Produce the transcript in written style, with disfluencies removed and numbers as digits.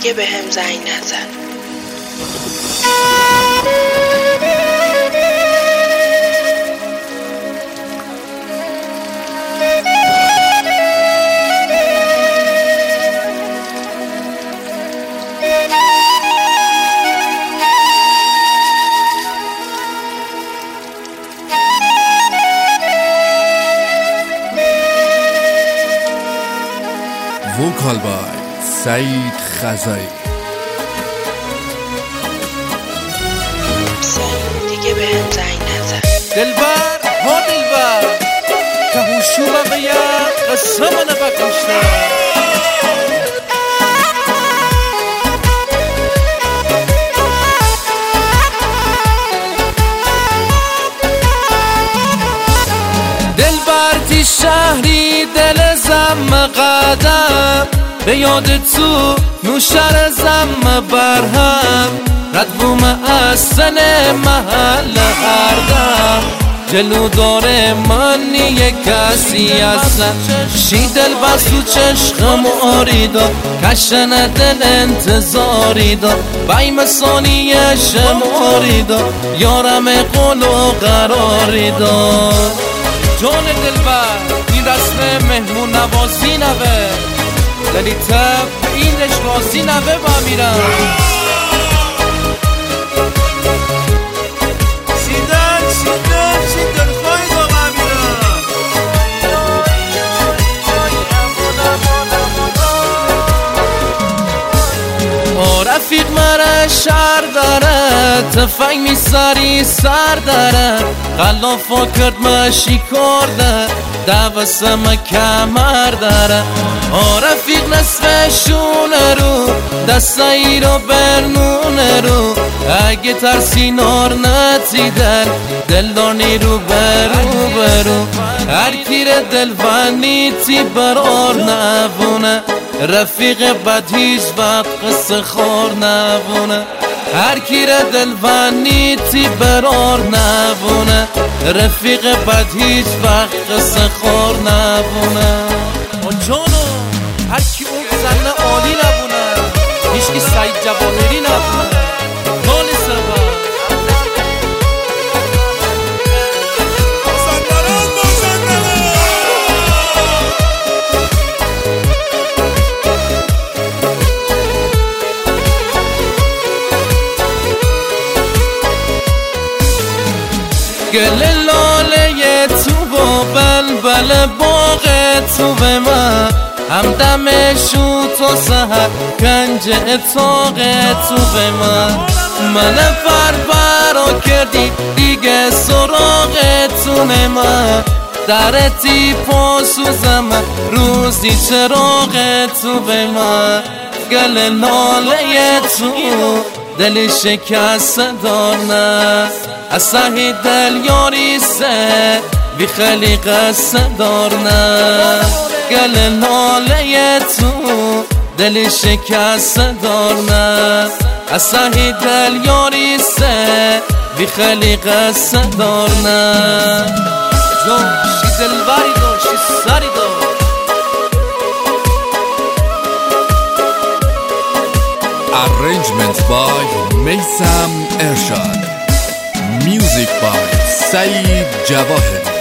دیگه بهم زنگ نزن. وکال بای سعید خزایی. دیگه بهم زنگ نزن. دلبر ها دلبر که هوشومه بیا قسمانه بکشته. دلبر تی شهری دل زم قدم به یاد تو نوشر زم برهم ردوم اصل محل هردم جلو داره من نیه کسی اصلا شی دل بس تو چشقم آریدا کشن دل انتظاری دا بیم ثانیه شماریدا یارم قول و قراری دا جان دلبر این رسم مهمون نوازی نوه دلی تب این رشوازی نوه با میرم شیدن خواهی با با میرم رفیق مره شهر داره تفنگ میساری سر داره غلافا کرد مشی کرده دوستم کمر داره رفیق نصف شونه رو دستایی رو برنونه رو اگه ترسی نار نتیدن دلدانی رو برو برو هر کیر دلوانی تی برار نبونه رفیق بد هیچ وقت قصه خور نبونه هر کیر دلوانی تی برار نبونه رفیق بد هیچ وقت قصه خور نبونه جانو هر کی اون زن عالی نبونه هیچ کی سعید جواهری نبونه گل سبا گل لاله تو با بلبل باغ تو به من همدمشو تو سهر گنج اتاق تو به من فربرا کردی دیگه سراغ تو نمن درتی پاسوزم روزی چراغ تو به من گل لاله تو دل شکست دارن از سهی دل یاری سه بی خیلی قصه دارن گل ناله تو دل شکست دارن از سهی دل یاری سه بی خیلی قصه دارن جون شی دلبری دار شی سری دار Arrangement by Meysam Ershad. Music by Saeed Jawaheri.